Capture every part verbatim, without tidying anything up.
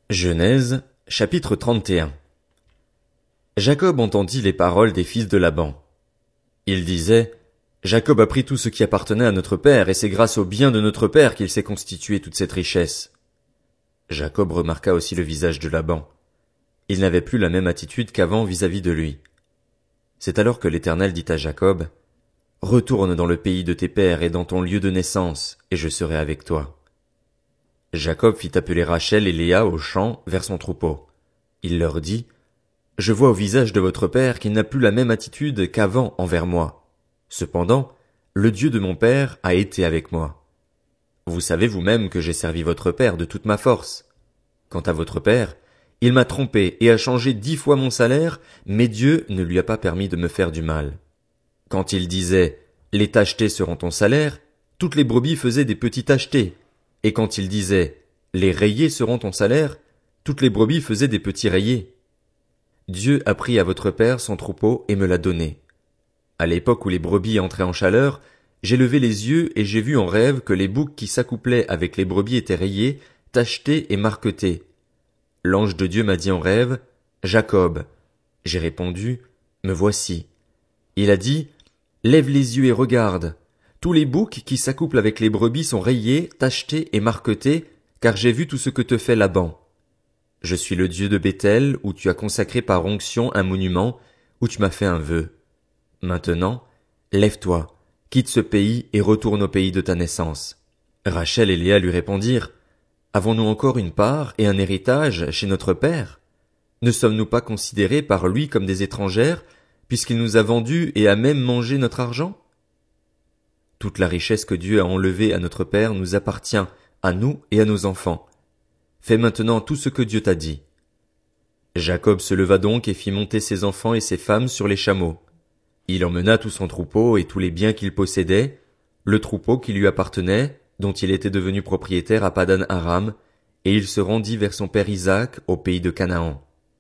Genèse, chapitre trente et un. Jacob entendit les paroles des fils de Laban. Il disait, Jacob a pris tout ce qui appartenait à notre père, et c'est grâce au bien de notre père qu'il s'est constitué toute cette richesse. Jacob remarqua aussi le visage de Laban. Il n'avait plus la même attitude qu'avant vis-à-vis de lui. C'est alors que l'Éternel dit à Jacob, Retourne dans le pays de tes pères et dans ton lieu de naissance, et je serai avec toi. Jacob fit appeler Rachel et Léa au champ vers son troupeau. Il leur dit, Je vois au visage de votre père qu'il n'a plus la même attitude qu'avant envers moi. Cependant, le Dieu de mon père a été avec moi. Vous savez vous-même que j'ai servi votre père de toute ma force. Quant à votre père, il m'a trompé et a changé dix fois mon salaire, mais Dieu ne lui a pas permis de me faire du mal. Quand il disait, Les tachetés seront ton salaire, toutes les brebis faisaient des petits tachetés. Et quand il disait, Les rayés seront ton salaire, toutes les brebis faisaient des petits rayés. Dieu a pris à votre père son troupeau et me l'a donné. À l'époque où les brebis entraient en chaleur, j'ai levé les yeux et j'ai vu en rêve que les boucs qui s'accouplaient avec les brebis étaient rayés, tachetés et marquetés. L'ange de Dieu m'a dit en rêve, Jacob. J'ai répondu, Me voici. Il a dit, Lève les yeux et regarde. Tous les boucs qui s'accouplent avec les brebis sont rayés, tachetés et marquetés, car j'ai vu tout ce que te fait Laban. Je suis le Dieu de Béthel, où tu as consacré par onction un monument, où tu m'as fait un vœu. Maintenant, lève-toi, quitte ce pays et retourne au pays de ta naissance. Rachel et Léa lui répondirent, Avons-nous encore une part et un héritage chez notre père? Ne sommes-nous pas considérés par lui comme des étrangères, puisqu'il nous a vendus et a même mangé notre argent? Toute la richesse que Dieu a enlevée à notre père nous appartient, à nous et à nos enfants. Fais maintenant tout ce que Dieu t'a dit. Jacob se leva donc et fit monter ses enfants et ses femmes sur les chameaux. Il emmena tout son troupeau et tous les biens qu'il possédait, le troupeau qui lui appartenait, dont il était devenu propriétaire à Padan Aram, et il se rendit vers son père Isaac au pays de Canaan.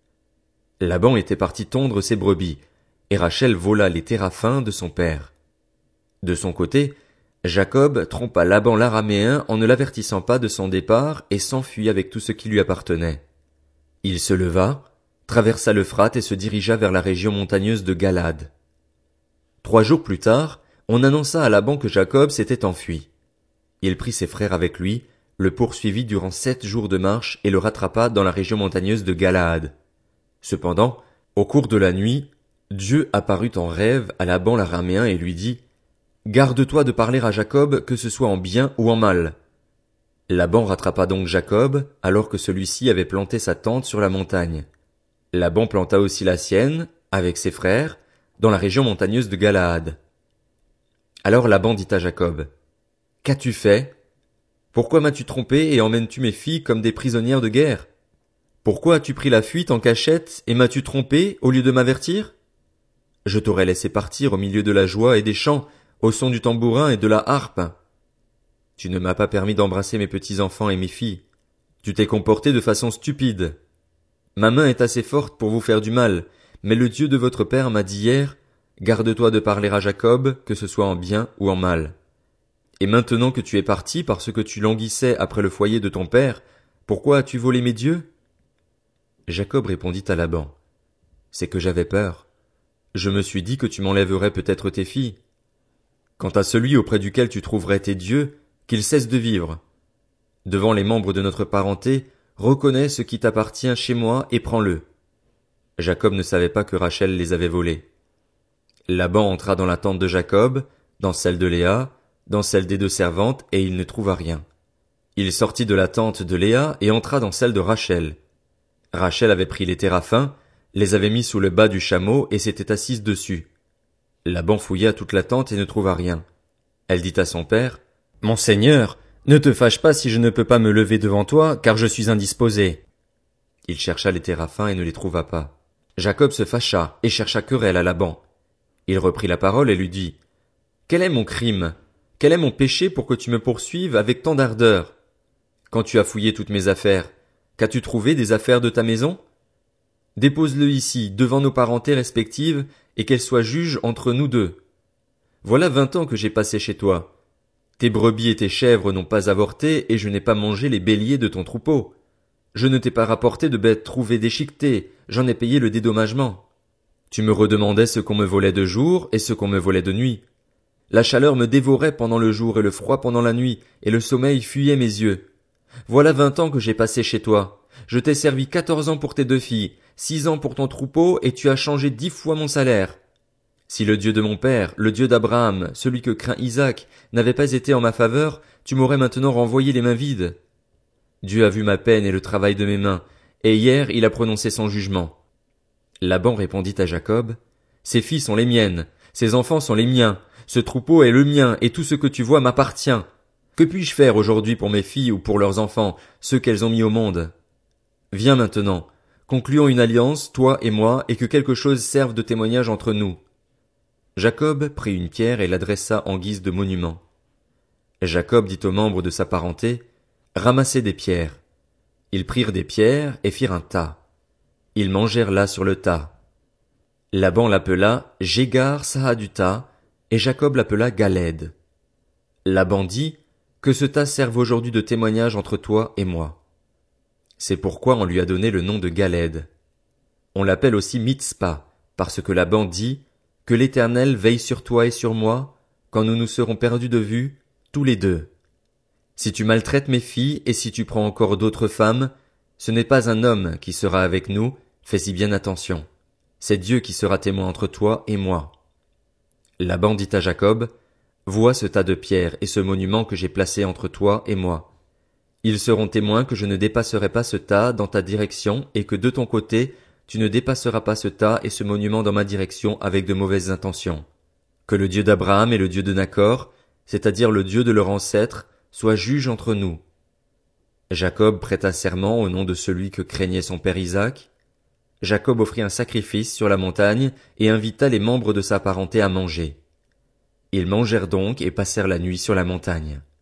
Laban était parti tondre ses brebis, et Rachel vola les téraphins de son père. De son côté, Jacob trompa Laban l'araméen en ne l'avertissant pas de son départ et s'enfuit avec tout ce qui lui appartenait. Il se leva, traversa l'Euphrate et se dirigea vers la région montagneuse de Galad. Trois jours plus tard, on annonça à Laban que Jacob s'était enfui. Il prit ses frères avec lui, le poursuivit durant sept jours de marche et le rattrapa dans la région montagneuse de Galaad. Cependant, au cours de la nuit, Dieu apparut en rêve à Laban l'araméen et lui dit, Garde-toi de parler à Jacob, que ce soit en bien ou en mal. Laban rattrapa donc Jacob, alors que celui-ci avait planté sa tente sur la montagne. Laban planta aussi la sienne, avec ses frères, dans la région montagneuse de Galaad. Alors Laban dit à Jacob, Qu'as-tu fait? Pourquoi m'as-tu trompé et emmènes-tu mes filles comme des prisonnières de guerre? Pourquoi as-tu pris la fuite en cachette et m'as-tu trompé au lieu de m'avertir? Je t'aurais laissé partir au milieu de la joie et des chants, au son du tambourin et de la harpe. Tu ne m'as pas permis d'embrasser mes petits-enfants et mes filles. Tu t'es comporté de façon stupide. Ma main est assez forte pour vous faire du mal, mais le Dieu de votre père m'a dit hier, Garde-toi de parler à Jacob, que ce soit en bien ou en mal. Et maintenant que tu es parti parce que tu languissais après le foyer de ton père, pourquoi as-tu volé mes dieux? Jacob répondit à Laban, C'est que j'avais peur. Je me suis dit que tu m'enlèverais peut-être tes filles. Quant à celui auprès duquel tu trouverais tes dieux, qu'il cesse de vivre. Devant les membres de notre parenté, reconnais ce qui t'appartient chez moi et prends-le. Jacob ne savait pas que Rachel les avait volés. Laban entra dans la tente de Jacob, dans celle de Léa, dans celle des deux servantes, et il ne trouva rien. Il sortit de la tente de Léa et entra dans celle de Rachel. Rachel avait pris les téraphins, les avait mis sous le bas du chameau et s'était assise dessus. Laban fouilla toute la tente et ne trouva rien. Elle dit à son père, Mon Seigneur, ne te fâche pas si je ne peux pas me lever devant toi, car je suis indisposé. Il chercha les téraphins et ne les trouva pas. Jacob se fâcha et chercha querelle à Laban. Il reprit la parole et lui dit, Quel est mon crime? Quel est mon péché pour que tu me poursuives avec tant d'ardeur? Quand tu as fouillé toutes mes affaires, qu'as-tu trouvé des affaires de ta maison? Dépose-le ici, devant nos parentés respectives, et qu'elles soient juges entre nous deux. Voilà vingt ans que j'ai passé chez toi. Tes brebis et tes chèvres n'ont pas avorté, et je n'ai pas mangé les béliers de ton troupeau. Je ne t'ai pas rapporté de bêtes trouvées déchiquetées, j'en ai payé le dédommagement. Tu me redemandais ce qu'on me volait de jour et ce qu'on me volait de nuit. La chaleur me dévorait pendant le jour et le froid pendant la nuit, et le sommeil fuyait mes yeux. Voilà vingt ans que j'ai passé chez toi. Je t'ai servi quatorze ans pour tes deux filles, six ans pour ton troupeau, et tu as changé dix fois mon salaire. Si le Dieu de mon père, le Dieu d'Abraham, celui que craint Isaac, n'avait pas été en ma faveur, tu m'aurais maintenant renvoyé les mains vides. Dieu a vu ma peine et le travail de mes mains, et hier il a prononcé son jugement. Laban répondit à Jacob, ces filles sont les miennes, ces enfants sont les miens, ce troupeau est le mien, et tout ce que tu vois m'appartient. Que puis-je faire aujourd'hui pour mes filles ou pour leurs enfants, ceux qu'elles ont mis au monde? Viens maintenant, concluons une alliance, toi et moi, et que quelque chose serve de témoignage entre nous. Jacob prit une pierre et l'adressa en guise de monument. Jacob dit aux membres de sa parenté, ramassez des pierres. Ils prirent des pierres et firent un tas. Ils mangèrent là sur le tas. Laban l'appela Jégar Sahaduta, et Jacob l'appela Galed. Laban dit, que ce tas serve aujourd'hui de témoignage entre toi et moi. C'est pourquoi on lui a donné le nom de Galed. On l'appelle aussi Mitzpa, parce que Laban dit, que l'Éternel veille sur toi et sur moi, quand nous nous serons perdus de vue, tous les deux. Si tu maltraites mes filles et si tu prends encore d'autres femmes, ce n'est pas un homme qui sera avec nous, fais-y bien attention. C'est Dieu qui sera témoin entre toi et moi. Laban dit à Jacob, vois ce tas de pierres et ce monument que j'ai placé entre toi et moi. Ils seront témoins que je ne dépasserai pas ce tas dans ta direction et que de ton côté, tu ne dépasseras pas ce tas et ce monument dans ma direction avec de mauvaises intentions. Que le Dieu d'Abraham et le Dieu de Nacor, c'est-à-dire le Dieu de leur ancêtre, soit juge entre nous. Jacob prêta serment au nom de celui que craignait son père Isaac. Jacob offrit un sacrifice sur la montagne et invita les membres de sa parenté à manger. Ils mangèrent donc et passèrent la nuit sur la montagne.